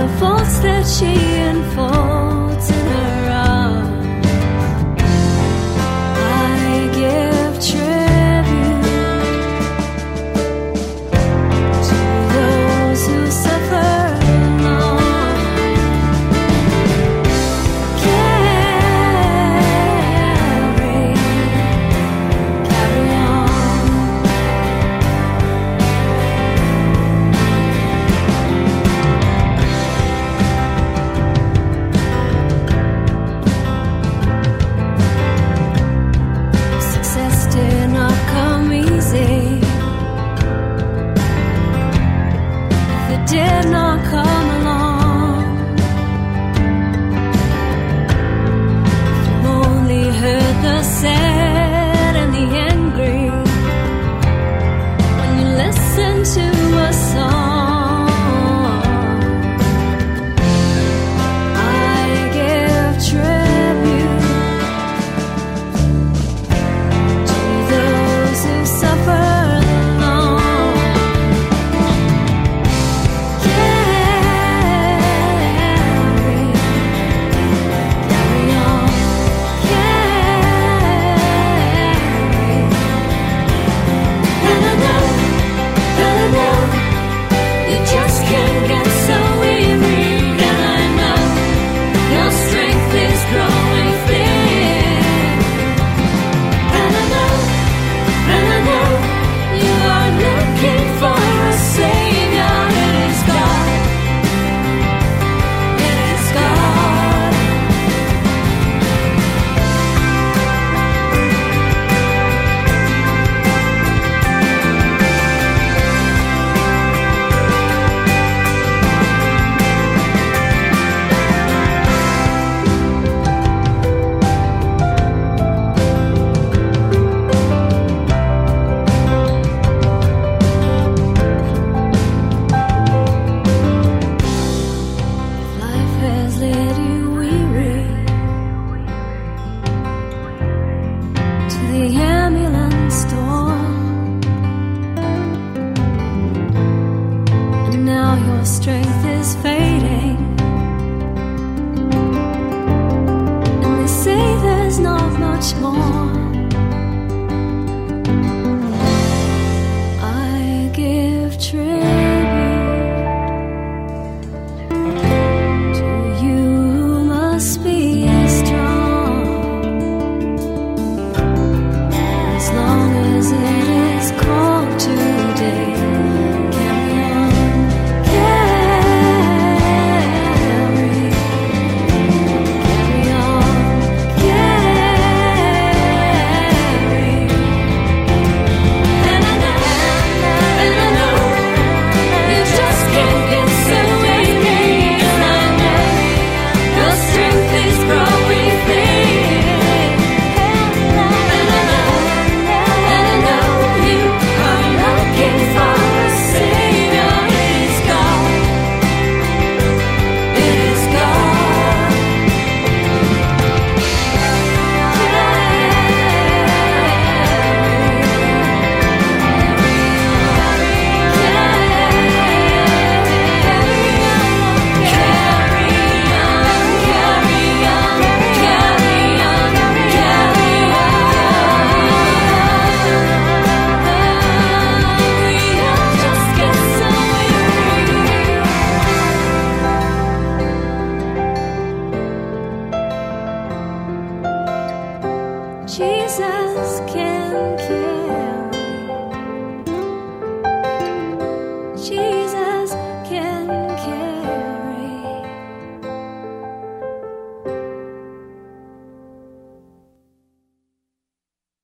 faults that she unfolds in her arms. I give tribute to those who suffer alone. Carry on. Success did not come easy. If it did not come along, if you only heard the sad and the angry when you listen to a song, I give tribute to those who suffer alone. Carry on. And I know you just can't get so weary. And I know your strength is growing thin. And I know you are looking for a savior. It is God. It is God. Life has led you weary to the ambulance door, and now your strength is fading, and they say there's not much more. I give tribute